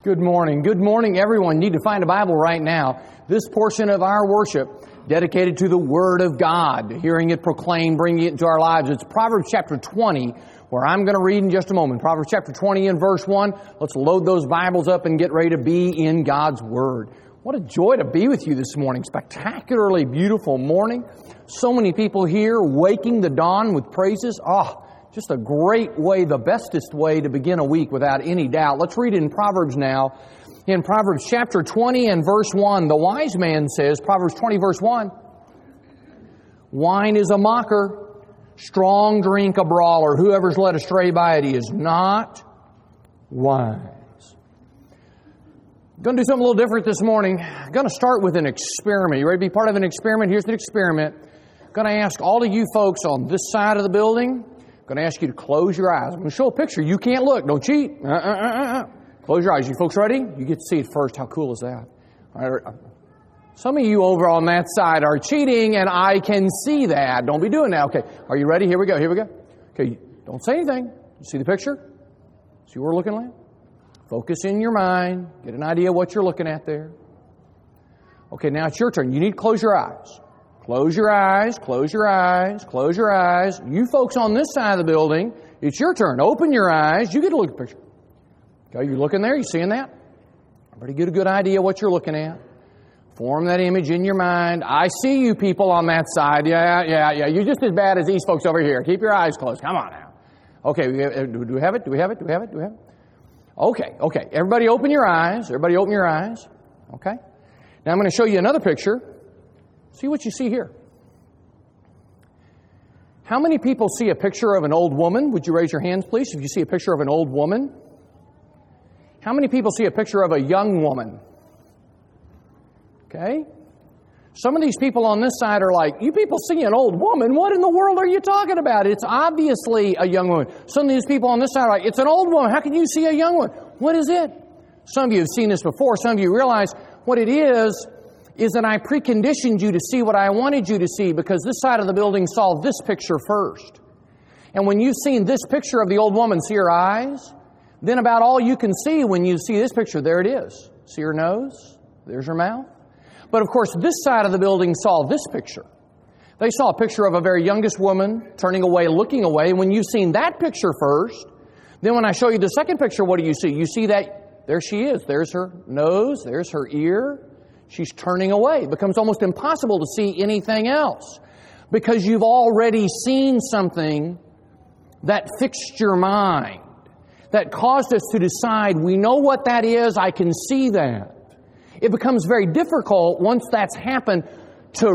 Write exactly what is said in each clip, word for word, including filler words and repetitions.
Good morning. Good morning, everyone. You need to find a Bible right now. This portion of our worship dedicated to the Word of God, hearing it proclaimed, bringing it into our lives. It's Proverbs chapter twenty, where I'm going to read in just a moment. Proverbs chapter twenty and verse one. Let's load those Bibles up and get ready to be in God's Word. What a joy to be with you this morning. Spectacularly beautiful morning. So many people here waking the dawn with praises. Oh, just a great way, the bestest way to begin a week without any doubt. Let's read in Proverbs now. In Proverbs chapter twenty and verse one, the wise man says, Proverbs twenty verse one, wine is a mocker, strong drink a brawler. Whoever's led astray by it is not wise. I'm going to do something a little different this morning. I'm going to start with an experiment. You ready to be part of an experiment? Here's the experiment. I'm going to ask all of you folks on this side of the building, I'm going to ask you to close your eyes. I'm going to show a picture. You can't look. Don't cheat. Uh, uh, uh, uh. Close your eyes. You folks ready? You get to see it first. How cool is that? All right. Some of you over on that side are cheating, and I can see that. Don't be doing that. Okay. Are you ready? Here we go. Here we go. Okay. Don't say anything. You see the picture? See what we're looking at? Focus in your mind. Get an idea of what you're looking at there. Okay. Now it's your turn. You need to close your eyes. Close your eyes, close your eyes, close your eyes. You folks on this side of the building, it's your turn. Open your eyes. You get to look at the picture. Okay, you looking there? You seeing that? Everybody get a good idea what you're looking at. Form that image in your mind. I see you people on that side. Yeah, yeah, yeah. You're just as bad as these folks over here. Keep your eyes closed. Come on now. Okay, do we have it? Do we have it? Do we have it? Do we have it? Okay, okay. Everybody open your eyes. Everybody open your eyes. Okay. Now I'm going to show you another picture. See what you see here. How many people see a picture of an old woman? Would you raise your hands, please, if you see a picture of an old woman? How many people see a picture of a young woman? Okay. Some of these people on this side are like, you people see an old woman? What in the world are you talking about? It's obviously a young woman. Some of these people on this side are like, it's an old woman. How can you see a young one? What is it? Some of you have seen this before. Some of you realize what it is is that I preconditioned you to see what I wanted you to see because this side of the building saw this picture first. And when you've seen this picture of the old woman, see her eyes, then about all you can see when you see this picture, there it is. See her nose? There's her mouth. But of course, this side of the building saw this picture. They saw a picture of a very youngest woman turning away, looking away. When you've seen that picture first, then when I show you the second picture, what do you see? You see that there she is. There's her nose. There's her ear. She's turning away. It becomes almost impossible to see anything else because you've already seen something that fixed your mind, that caused us to decide, we know what that is, I can see that. It becomes very difficult once that's happened to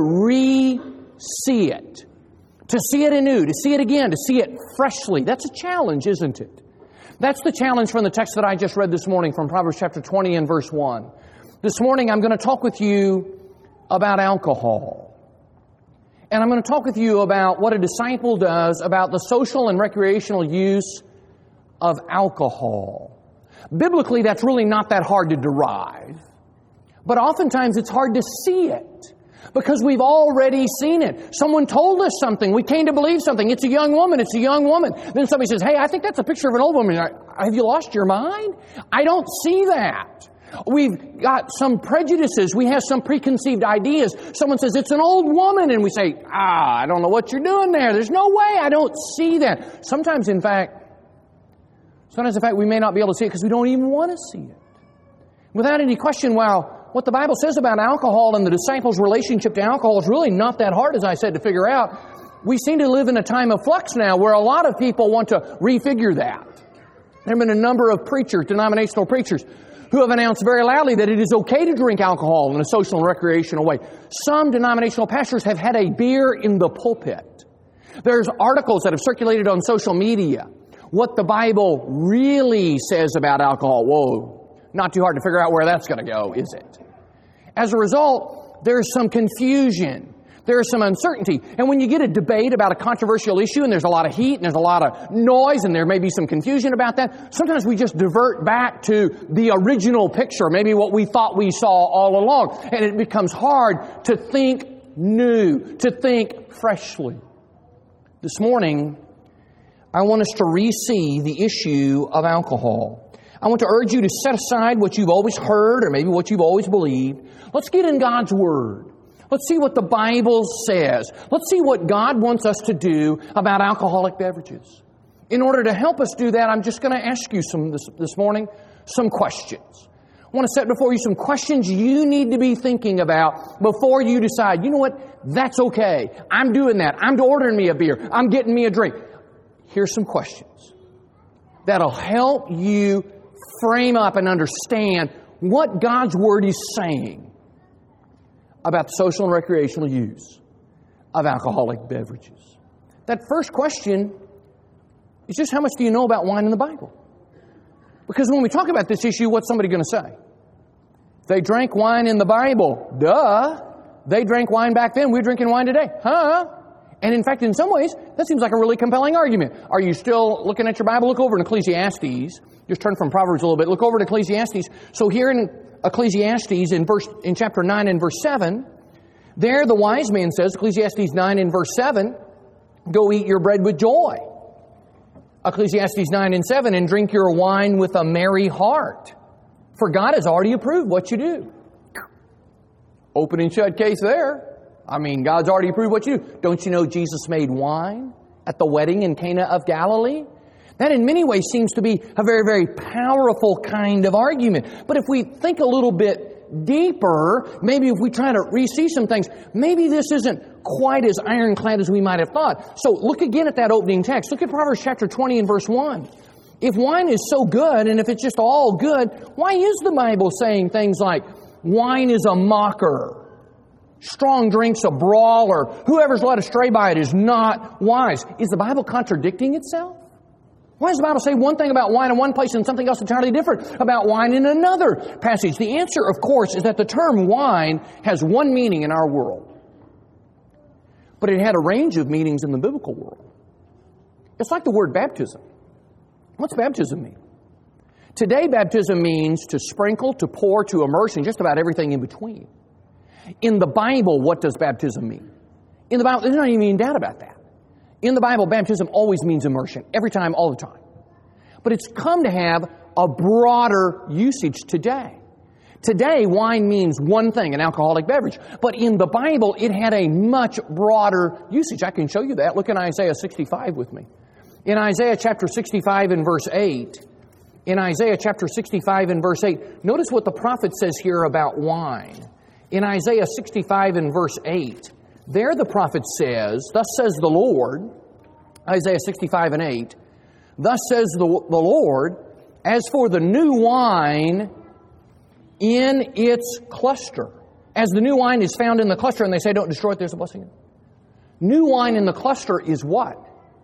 re-see it, to see it anew, to see it again, to see it freshly. That's a challenge, isn't it? That's the challenge from the text that I just read this morning from Proverbs chapter twenty and verse one. This morning I'm going to talk with you about alcohol. And I'm going to talk with you about what a disciple does about the social and recreational use of alcohol. Biblically, that's really not that hard to derive. But oftentimes it's hard to see it because we've already seen it. Someone told us something. We came to believe something. It's a young woman. It's a young woman. Then somebody says, hey, I think that's a picture of an old woman. Have you lost your mind? I don't see that. We've got some prejudices. We have some preconceived ideas. Someone says, it's an old woman. And we say, ah, I don't know what you're doing there. There's no way. I don't see that. Sometimes, in fact, sometimes, in fact, we may not be able to see it because we don't even want to see it. Without any question, well, what the Bible says about alcohol and the disciples' relationship to alcohol is really not that hard, as I said, to figure out. We seem to live in a time of flux now where a lot of people want to refigure that. There have been a number of preachers, denominational preachers, who have announced very loudly that it is okay to drink alcohol in a social and recreational way. Some denominational pastors have had a beer in the pulpit. There's articles that have circulated on social media. What the Bible really says about alcohol. Whoa, not too hard to figure out where that's going to go, is it? As a result, there's some confusion. There's some uncertainty. And when you get a debate about a controversial issue and there's a lot of heat and there's a lot of noise and there may be some confusion about that, sometimes we just divert back to the original picture, maybe what we thought we saw all along. And it becomes hard to think new, to think freshly. This morning, I want us to re-see the issue of alcohol. I want to urge you to set aside what you've always heard or maybe what you've always believed. Let's get in God's Word. Let's see what the Bible says. Let's see what God wants us to do about alcoholic beverages. In order to help us do that, I'm just going to ask you some this, this morning some questions. I want to set before you some questions you need to be thinking about before you decide, you know what, that's okay. I'm doing that. I'm ordering me a beer. I'm getting me a drink. Here's some questions that'll help you frame up and understand what God's Word is saying about the social and recreational use of alcoholic beverages. That first question is just how much do you know about wine in the Bible? Because when we talk about this issue, what's somebody going to say? They drank wine in the Bible. Duh. They drank wine back then. We're drinking wine today. Huh? And in fact, in some ways, that seems like a really compelling argument. Are you still looking at your Bible? Look over in Ecclesiastes. Just turn from Proverbs a little bit. Look over to Ecclesiastes. So here in Ecclesiastes, in verse in chapter nine and verse seven, there the wise man says, Ecclesiastes nine and verse seven, go eat your bread with joy. Ecclesiastes nine and seven, and drink your wine with a merry heart. For God has already approved what you do. Open and shut case there. I mean, God's already approved what you do. Don't you know Jesus made wine at the wedding in Cana of Galilee? That in many ways seems to be a very, very powerful kind of argument. But if we think a little bit deeper, maybe if we try to re-see some things, maybe this isn't quite as ironclad as we might have thought. So look again at that opening text. Look at Proverbs chapter twenty and verse one. If wine is so good, and if it's just all good, why is the Bible saying things like, wine is a mocker? Strong drink's a brawler. Whoever's led astray by it is not wise. Is the Bible contradicting itself? Why does the Bible say one thing about wine in one place and something else entirely different about wine in another passage? The answer, of course, is that the term wine has one meaning in our world. But it had a range of meanings in the biblical world. It's like the word baptism. What's baptism mean? Today, baptism means to sprinkle, to pour, to immerse, and just about everything in between. In the Bible, what does baptism mean? In the Bible, there's not even any doubt about that. In the Bible, baptism always means immersion, every time, all the time. But it's come to have a broader usage today. Today, wine means one thing, an alcoholic beverage. But in the Bible, it had a much broader usage. I can show you that. Look in Isaiah sixty-five with me. In Isaiah chapter sixty-five and verse eight, in Isaiah chapter sixty-five and verse eight, notice what the prophet says here about wine. In Isaiah sixty-five and verse eight, there the prophet says, thus says the Lord, Isaiah sixty-five and eight, thus says the, the Lord, as for the new wine in its cluster. As the new wine is found in the cluster, and they say, don't destroy it, there's a blessing in it. New wine in the cluster is what?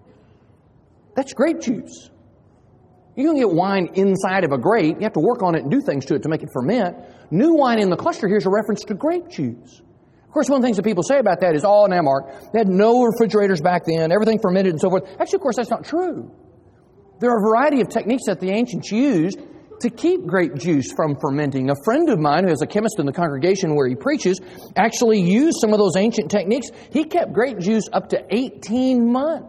That's grape juice. You don't get wine inside of a grape. You have to work on it and do things to it to make it ferment. New wine in the cluster, here's a reference to grape juice. Of course, one of the things that people say about that is, oh, now, Mark, they had no refrigerators back then, everything fermented and so forth. Actually, of course, that's not true. There are a variety of techniques that the ancients used to keep grape juice from fermenting. A friend of mine, who is a chemist in the congregation where he preaches, actually used some of those ancient techniques. He kept grape juice up to eighteen months.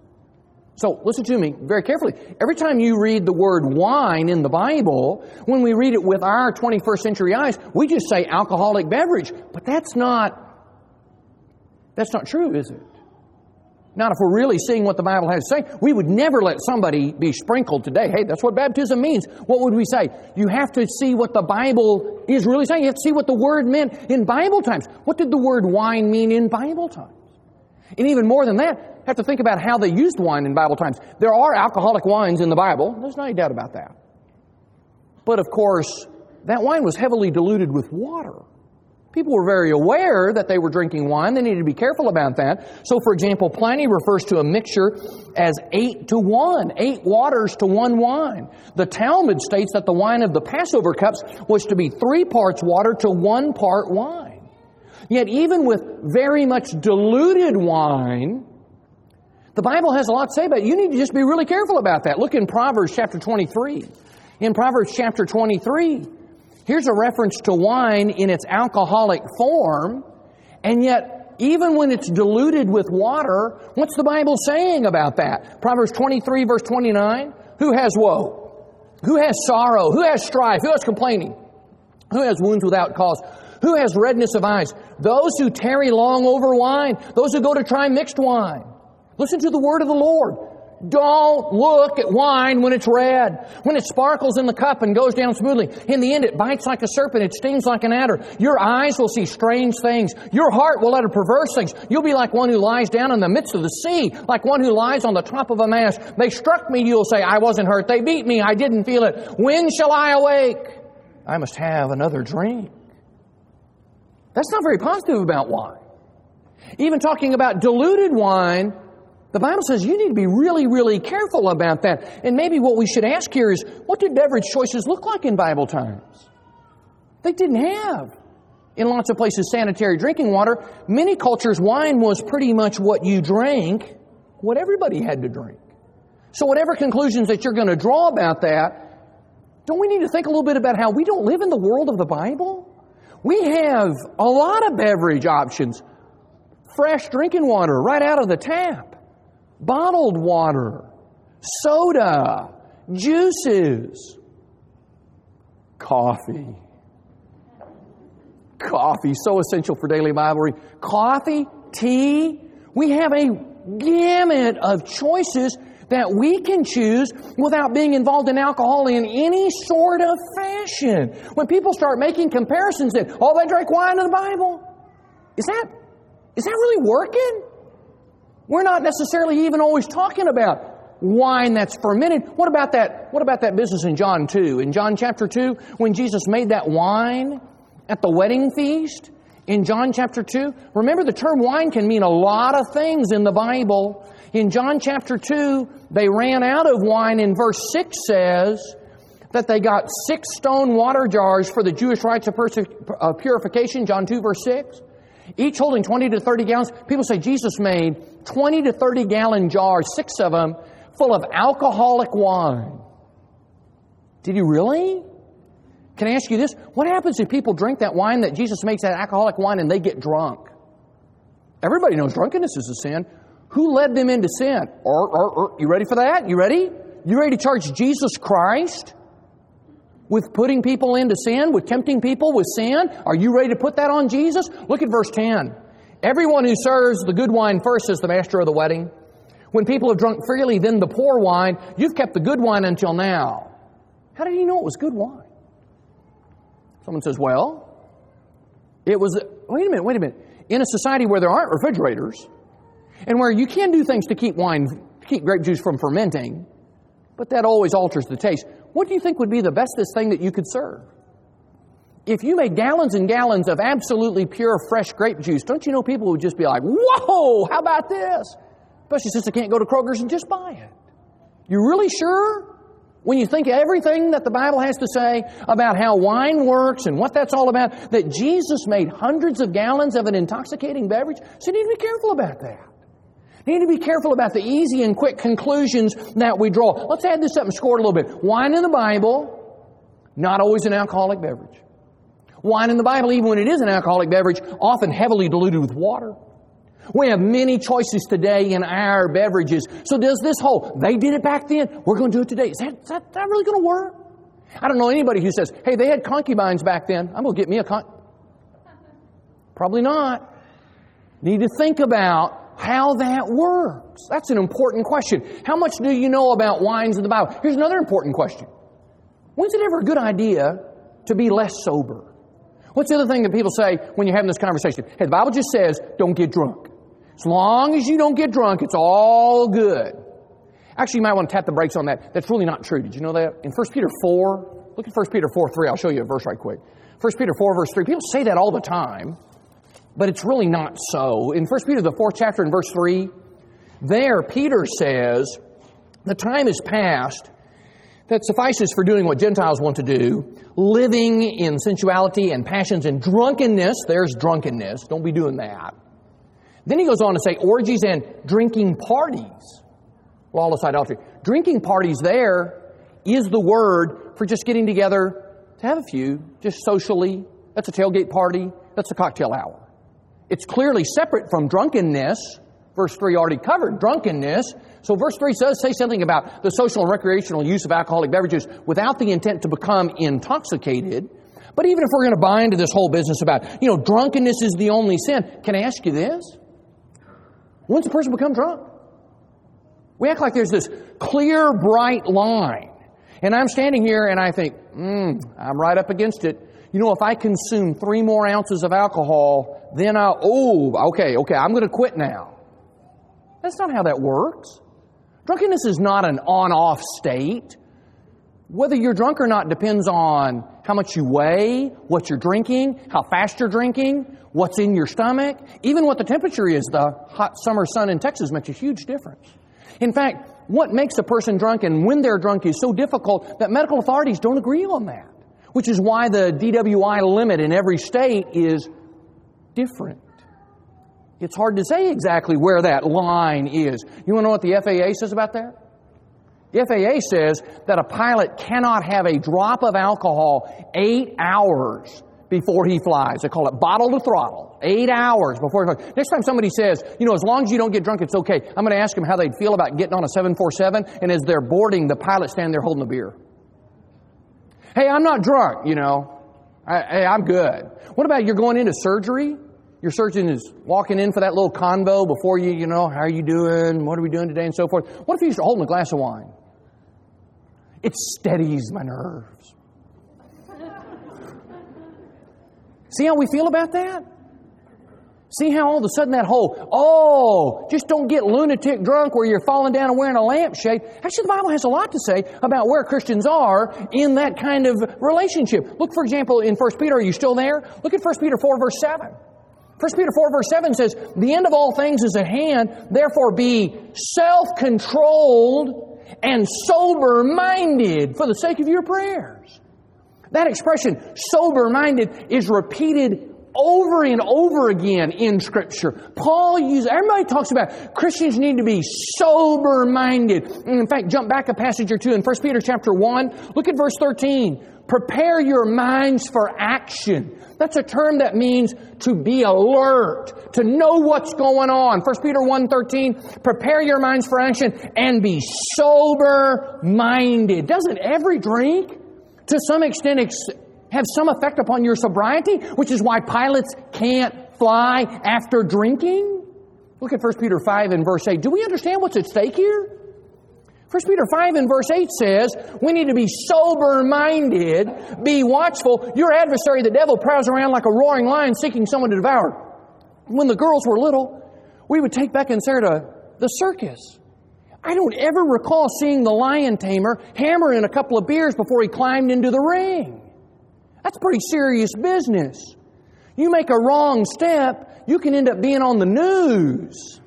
So listen to me very carefully. Every time you read the word wine in the Bible, when we read it with our twenty-first century eyes, we just say alcoholic beverage. But that's not, that's not true, is it? Not if we're really seeing what the Bible has to say. We would never let somebody be sprinkled today. Hey, that's what baptism means. What would we say? You have to see what the Bible is really saying. You have to see what the word meant in Bible times. What did the word wine mean in Bible times? And even more than that, have to think about how they used wine in Bible times. There are alcoholic wines in the Bible. There's no doubt about that. But of course, that wine was heavily diluted with water. People were very aware that they were drinking wine. They needed to be careful about that. So, for example, Pliny refers to a mixture as eight to one, eight waters to one wine. The Talmud states that the wine of the Passover cups was to be three parts water to one part wine. Yet even with very much diluted wine, the Bible has a lot to say about it. You need to just be really careful about that. Look in Proverbs chapter twenty-three. In Proverbs chapter twenty-three, here's a reference to wine in its alcoholic form, and yet even when it's diluted with water, what's the Bible saying about that? Proverbs twenty-three verse twenty-nine, who has woe? Who has sorrow? Who has strife? Who has complaining? Who has wounds without cause? Who has redness of eyes? Those who tarry long over wine. Those who go to try mixed wine. Listen to the word of the Lord. Don't look at wine when it's red, when it sparkles in the cup and goes down smoothly. In the end, it bites like a serpent. It stings like an adder. Your eyes will see strange things. Your heart will utter perverse things. You'll be like one who lies down in the midst of the sea, like one who lies on the top of a mast. They struck me, you'll say, I wasn't hurt. They beat me, I didn't feel it. When shall I awake? I must have another drink. That's not very positive about wine. Even talking about diluted wine, the Bible says you need to be really, really careful about that. And maybe what we should ask here is, what did beverage choices look like in Bible times? They didn't have, in lots of places, sanitary drinking water. Many cultures, wine was pretty much what you drank, what everybody had to drink. So whatever conclusions that you're going to draw about that, don't we need to think a little bit about how we don't live in the world of the Bible? We have a lot of beverage options. Fresh drinking water right out of the tap. Bottled water, soda, juices, coffee. Coffee, so essential for daily Bible reading. Coffee, tea. We have a gamut of choices that we can choose without being involved in alcohol in any sort of fashion. When people start making comparisons that, oh, they drank wine in the Bible. Is that, is that really working? We're not necessarily even always talking about wine that's fermented. What about that, what about that business in John two? In John chapter two, when Jesus made that wine at the wedding feast, in John chapter two, remember the term wine can mean a lot of things in the Bible. In John chapter two, they ran out of wine, and verse six says that they got six stone water jars for the Jewish rites of purification, John two verse six. Each holding twenty to thirty gallons. People say Jesus made twenty to thirty gallon jars, six of them, full of alcoholic wine. Did he really? Can I ask you this? What happens if people drink that wine that Jesus makes, that alcoholic wine, and they get drunk? Everybody knows drunkenness is a sin. Who led them into sin? Or, or, or, you ready for that? You ready? You ready to charge Jesus Christ with putting people into sin, with tempting people with sin? Are you ready to put that on Jesus? Look at verse ten. Everyone who serves the good wine first is the master of the wedding. When people have drunk freely, then the poor wine. You've kept the good wine until now. How did he know it was good wine? Someone says, well, it was, wait a minute, wait a minute. In a society where there aren't refrigerators, and where you can do things to keep wine, to keep grape juice from fermenting, but that always alters the taste. What do you think would be the bestest thing that you could serve? If you made gallons and gallons of absolutely pure, fresh grape juice, don't you know people would just be like, whoa, how about this? Especially since they can't go to Kroger's and just buy it. You really sure? When you think of everything that the Bible has to say about how wine works and what that's all about, that Jesus made hundreds of gallons of an intoxicating beverage, so you need to be careful about that. You need to be careful about the easy and quick conclusions that we draw. Let's add this up and score it a little bit. Wine in the Bible, not always an alcoholic beverage. Wine in the Bible, even when it is an alcoholic beverage, often heavily diluted with water. We have many choices today in our beverages. So does this whole, they did it back then, we're going to do it today. Is that, is that, is that really going to work? I don't know anybody who says, hey, they had concubines back then. I'm going to get me a con... Probably not. Need to think about how that works. That's an important question. How much do you know about wines in the Bible? Here's another important question. When's it ever a good idea to be less sober? What's the other thing that people say when you're having this conversation? Hey, the Bible just says, don't get drunk. As long as you don't get drunk, it's all good. Actually, you might want to tap the brakes on that. That's really not true. Did you know that? In First Peter four, look at First Peter four three. I'll show you a verse right quick. First Peter four, verse three. People say that all the time, but it's really not so. In First Peter, the fourth chapter, in verse three, there Peter says, the time is past that suffices for doing what Gentiles want to do, living in sensuality and passions and drunkenness. There's drunkenness. Don't be doing that. Then he goes on to say orgies and drinking parties. Lawless idolatry. Drinking parties there is the word for just getting together to have a few, just socially. That's a tailgate party. That's a cocktail hour. It's clearly separate from drunkenness, verse three already covered drunkenness. So verse three does say something about the social and recreational use of alcoholic beverages without the intent to become intoxicated. But even if we're going to buy into this whole business about, you know, drunkenness is the only sin, can I ask you this? When's a person become drunk? We act like there's this clear, bright line. And I'm standing here and I think, hmm, I'm right up against it. You know, if I consume three more ounces of alcohol, then I'll, oh, okay, okay, I'm going to quit now. That's not how that works. Drunkenness is not an on-off state. Whether you're drunk or not depends on how much you weigh, what you're drinking, how fast you're drinking, what's in your stomach. Even what the temperature is. The hot summer sun in Texas makes a huge difference. In fact, what makes a person drunk and when they're drunk is so difficult that medical authorities don't agree on that, which is why the D W I limit in every state is different. It's hard to say exactly where that line is. You want to know what the F A A says about that? The F A A says that a pilot cannot have a drop of alcohol eight hours before he flies. They call it bottle to throttle. Eight hours before he flies. Next time somebody says, you know, as long as you don't get drunk, it's okay, I'm going to ask them how they'd feel about getting on a seven forty-seven, and as they're boarding, the pilot standing there holding a beer. Hey, I'm not drunk, you know. I, hey, I'm good. What about you're going into surgery? Your surgeon is walking in for that little convo before you, you know, how are you doing? What are we doing today? And so forth. What if he's holding a glass of wine? It steadies my nerves. See how we feel about that? See how all of a sudden that whole, oh, just don't get lunatic drunk where you're falling down and wearing a lampshade. Actually, the Bible has a lot to say about where Christians are in that kind of relationship. Look, for example, in First Peter. Are you still there? Look at First Peter four, verse seven. First Peter four, verse seven says, the end of all things is at hand, therefore be self-controlled and sober-minded for the sake of your prayers. That expression, sober-minded, is repeated over and over again in Scripture. Paul uses, everybody talks about Christians need to be sober-minded. And in fact, jump back a passage or two in First Peter chapter one. Look at verse thirteen. Prepare your minds for action. That's a term that means to be alert, to know what's going on. First Peter one thirteen, prepare your minds for action and be sober-minded. Doesn't every drink, to some extent, ex- have some effect upon your sobriety, which is why pilots can't fly after drinking? Look at First Peter five and verse eight. Do we understand what's at stake here? First Peter five and verse eight says, we need to be sober-minded, be watchful. Your adversary, the devil, prowls around like a roaring lion seeking someone to devour. When the girls were little, we would take Becca and Sarah to the circus. I don't ever recall seeing the lion tamer hammer in a couple of beers before he climbed into the ring. That's pretty serious business. You make a wrong step, you can end up being on the news.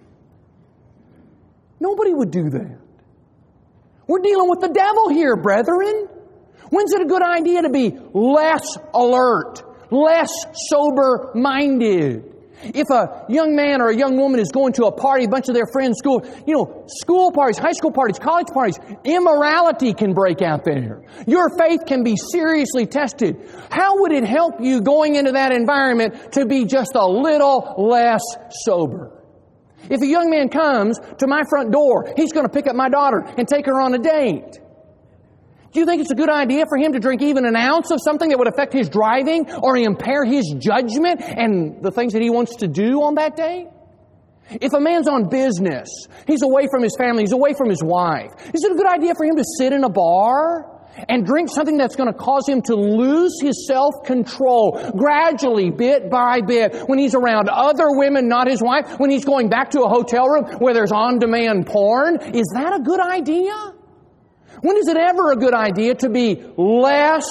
Nobody would do that. We're dealing with the devil here, brethren. When's it a good idea to be less alert, less sober-minded? If a young man or a young woman is going to a party, a bunch of their friends, school, you know, school parties, high school parties, college parties, immorality can break out there. Your faith can be seriously tested. How would it help you going into that environment to be just a little less sober? If a young man comes to my front door, he's going to pick up my daughter and take her on a date. Do you think it's a good idea for him to drink even an ounce of something that would affect his driving or impair his judgment and the things that he wants to do on that day? If a man's on business, he's away from his family, he's away from his wife, is it a good idea for him to sit in a bar and drink something that's going to cause him to lose his self-control gradually, bit by bit, when he's around other women, not his wife, when he's going back to a hotel room where there's on-demand porn? Is that a good idea? When is it ever a good idea to be less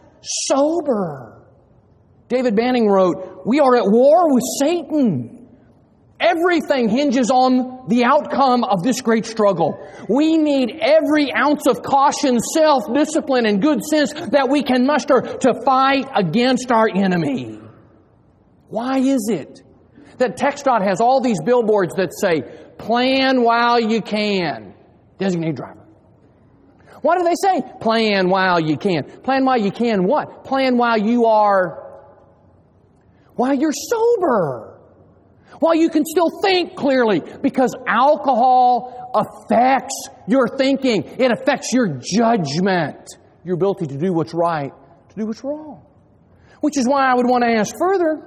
sober? David Banning wrote, we are at war with Satan. Everything hinges on the outcome of this great struggle. We need every ounce of caution, self-discipline, and good sense that we can muster to fight against our enemy. Why is it that TxDOT has all these billboards that say, plan while you can, designated driver? Why do they say, plan while you can? Plan while you can what? Plan while you are, while you're sober. While you can still think clearly, because alcohol affects your thinking. It affects your judgment, your ability to do what's right, to do what's wrong. Which is why I would want to ask further,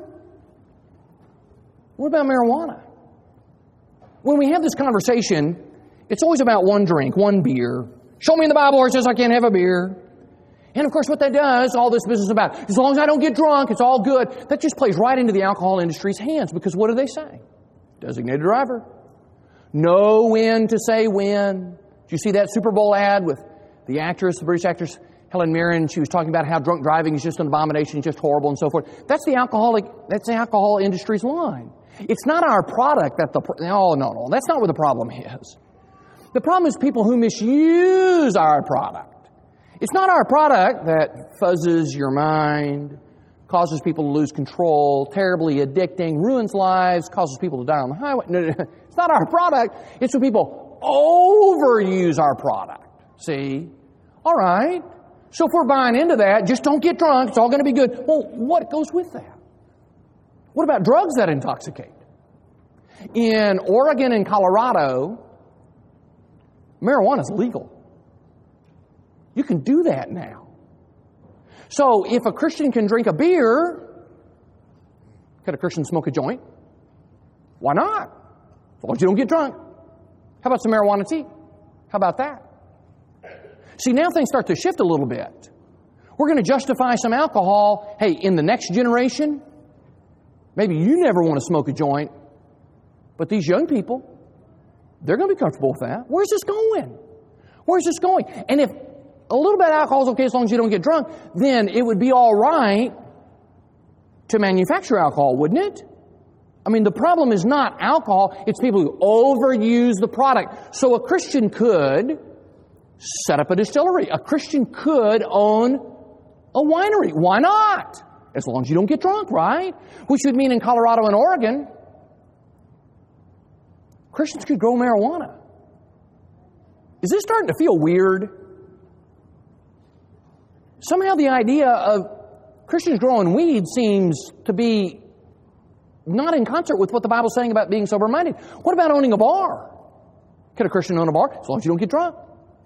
what about marijuana? When we have this conversation, it's always about one drink, one beer. Show me in the Bible where it says I can't have a beer. And of course what that does, all this business about, as long as I don't get drunk, it's all good. That just plays right into the alcohol industry's hands, because what do they say? Designated driver. Know when to say when. Did you see that Super Bowl ad with the actress, the British actress, Helen Mirren? She was talking about how drunk driving is just an abomination, it's just horrible and so forth. That's the alcoholic, that's the alcohol industry's line. It's not our product that the, oh no, no, that's not where the problem is. The problem is people who misuse our product. It's not our product that fuzzes your mind, causes people to lose control, terribly addicting, ruins lives, causes people to die on the highway. No, no, no. It's not our product. It's when people overuse our product. See? All right. So if we're buying into that, just don't get drunk. It's all going to be good. Well, what goes with that? What about drugs that intoxicate? In Oregon and Colorado, marijuana is legal. You can do that now. So if a Christian can drink a beer, can a Christian smoke a joint? Why not? As long as you don't get drunk. How about some marijuana tea? How about that? See, now things start to shift a little bit. We're going to justify some alcohol. Hey, in the next generation, maybe you never want to smoke a joint, but these young people, they're going to be comfortable with that. Where's this going? Where's this going? And if a little bit of alcohol is okay as long as you don't get drunk, then it would be all right to manufacture alcohol, wouldn't it? I mean, the problem is not alcohol, it's people who overuse the product. So a Christian could set up a distillery. A Christian could own a winery. Why not? As long as you don't get drunk, right? Which would mean in Colorado and Oregon, Christians could grow marijuana. Is this starting to feel weird? Somehow the idea of Christians growing weed seems to be not in concert with what the Bible's saying about being sober-minded. What about owning a bar? Can a Christian own a bar? As long as you don't get drunk.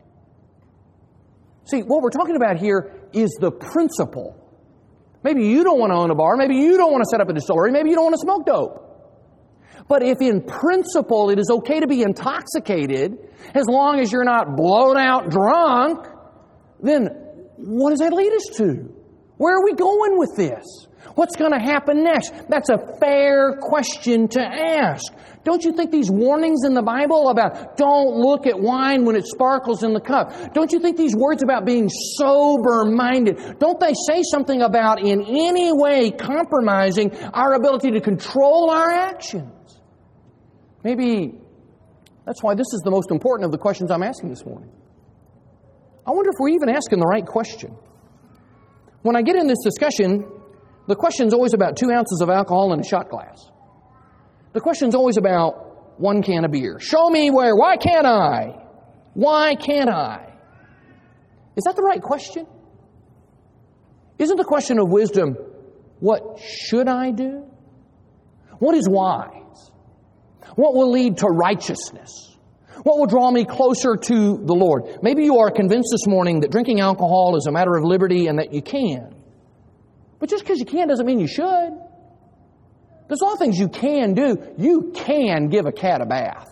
See, what we're talking about here is the principle. Maybe you don't want to own a bar. Maybe you don't want to set up a distillery. Maybe you don't want to smoke dope. But if in principle it is okay to be intoxicated, as long as you're not blown out drunk, then what does that lead us to? Where are we going with this? What's going to happen next? That's a fair question to ask. Don't you think these warnings in the Bible about don't look at wine when it sparkles in the cup, don't you think these words about being sober-minded, don't they say something about in any way compromising our ability to control our actions? Maybe that's why this is the most important of the questions I'm asking this morning. I wonder if we're even asking the right question. When I get in this discussion, the question's always about two ounces of alcohol in a shot glass. The question's always about one can of beer. Show me where. Why can't I? Why can't I? Is that the right question? Isn't the question of wisdom, what should I do? What is wise? What will lead to righteousness? What will draw me closer to the Lord? Maybe you are convinced this morning that drinking alcohol is a matter of liberty and that you can. But just because you can doesn't mean you should. There's a lot of things you can do. You can give a cat a bath.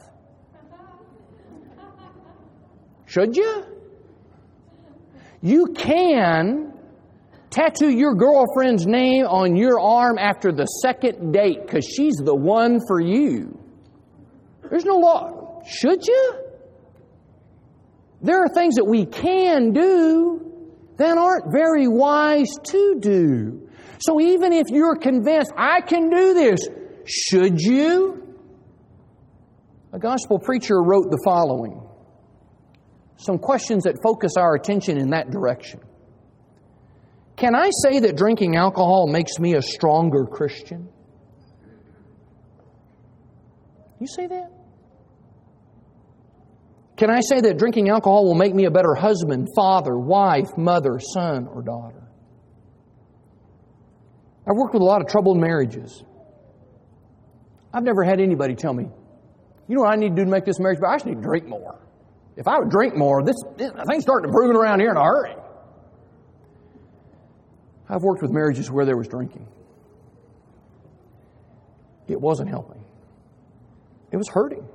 Should you? You can tattoo your girlfriend's name on your arm after the second date because she's the one for you. There's no law. Should you? There are things that we can do that aren't very wise to do. So even if you're convinced, I can do this, should you? A gospel preacher wrote the following. Some questions that focus our attention in that direction. Can I say that drinking alcohol makes me a stronger Christian? You say that? Can I say that drinking alcohol will make me a better husband, father, wife, mother, son, or daughter? I've worked with a lot of troubled marriages. I've never had anybody tell me, you know what I need to do to make this marriage better? I just need to drink more. If I would drink more, this, this thing's starting improving around here in a hurry. I've worked with marriages where there was drinking. It wasn't helping. It was hurting.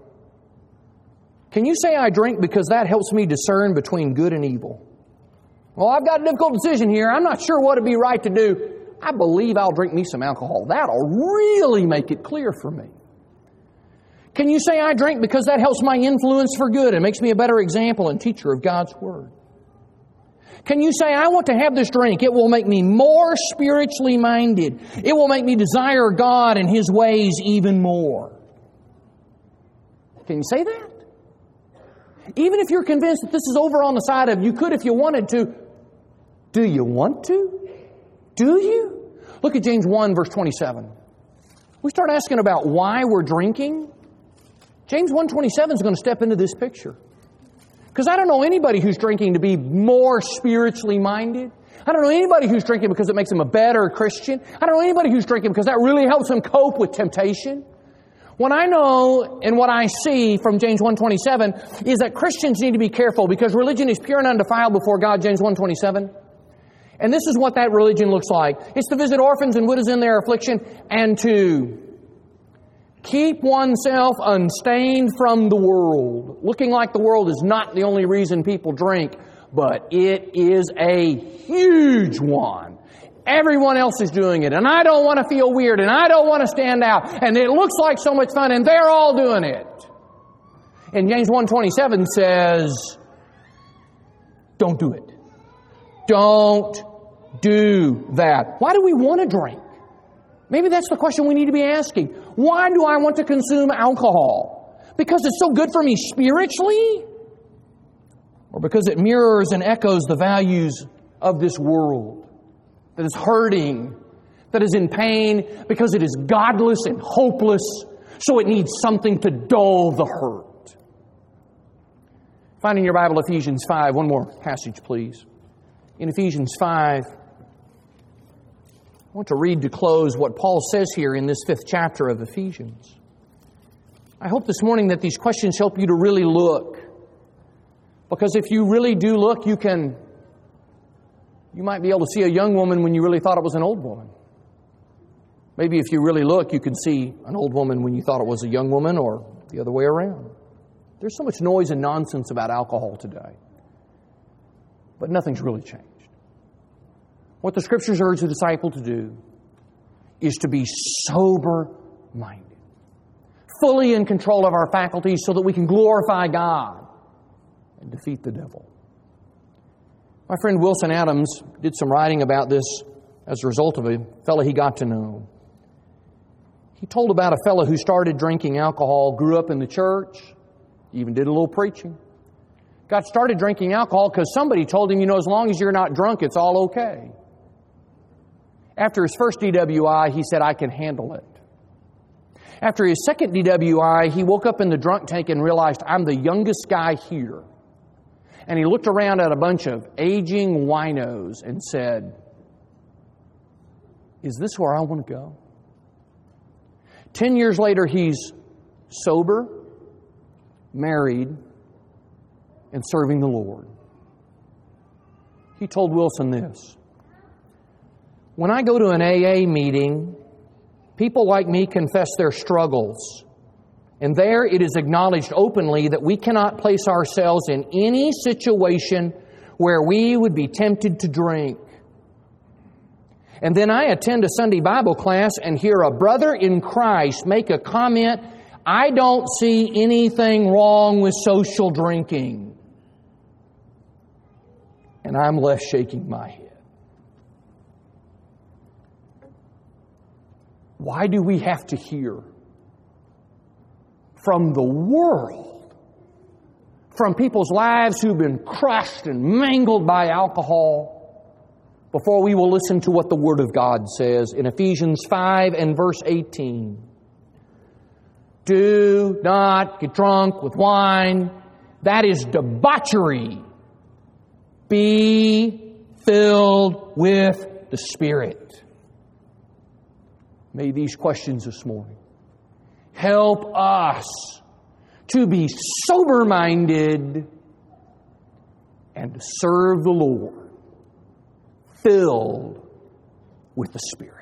Can you say I drink because that helps me discern between good and evil? Well, I've got a difficult decision here. I'm not sure what would be right to do. I believe I'll drink me some alcohol. That'll really make it clear for me. Can you say I drink because that helps my influence for good and makes me a better example and teacher of God's Word? Can you say I want to have this drink? It will make me more spiritually minded. It will make me desire God and His ways even more. Can you say that? Even if you're convinced that this is over on the side of you could if you wanted to, do you want to? Do you? Look at James one, verse twenty-seven. We start asking about why we're drinking. James one twenty-seven is going to step into this picture. Because I don't know anybody who's drinking to be more spiritually minded. I don't know anybody who's drinking because it makes them a better Christian. I don't know anybody who's drinking because that really helps them cope with temptation. What I know and what I see from James one twenty-seven is that Christians need to be careful because religion is pure and undefiled before God, James one twenty-seven. And this is what that religion looks like. It's to visit orphans and widows in their affliction and to keep oneself unstained from the world. Looking like the world is not the only reason people drink, but it is a huge one. Everyone else is doing it, and I don't want to feel weird, and I don't want to stand out, and it looks like so much fun, and they're all doing it. And James one twenty-seven says, don't do it. Don't do that. Why do we want to drink? Maybe that's the question we need to be asking. Why do I want to consume alcohol? Because it's so good for me spiritually? Or because it mirrors and echoes the values of this world that is hurting, that is in pain, because it is godless and hopeless, so it needs something to dull the hurt. Find in your Bible Ephesians five. One more passage, please. In Ephesians five, I want to read to close what Paul says here in this fifth chapter of Ephesians. I hope this morning that these questions help you to really look. Because if you really do look, you can, you might be able to see a young woman when you really thought it was an old woman. Maybe if you really look, you can see an old woman when you thought it was a young woman, or the other way around. There's so much noise and nonsense about alcohol today. But nothing's really changed. What the Scriptures urge the disciple to do is to be sober-minded, fully in control of our faculties so that we can glorify God and defeat the devil. My friend Wilson Adams did some writing about this as a result of a fellow he got to know. He told about a fellow who started drinking alcohol, grew up in the church, even did a little preaching. Got started drinking alcohol because somebody told him, you know, as long as you're not drunk, it's all okay. After his first D W I, he said, I can handle it. After his second D W I, he woke up in the drunk tank and realized, I'm the youngest guy here. And he looked around at a bunch of aging winos and said, is this where I want to go? Ten years later, he's sober, married, and serving the Lord. He told Wilson this: when I go to an A A meeting, people like me confess their struggles. And there it is acknowledged openly that we cannot place ourselves in any situation where we would be tempted to drink. And then I attend a Sunday Bible class and hear a brother in Christ make a comment, I don't see anything wrong with social drinking. And I'm left shaking my head. Why do we have to hear from the world, from people's lives who've been crushed and mangled by alcohol, before we will listen to what the Word of God says in Ephesians five and verse eighteen? Do not get drunk with wine. That is debauchery. Be filled with the Spirit. May these questions this morning Help us to be sober-minded and to serve the Lord, filled with the Spirit.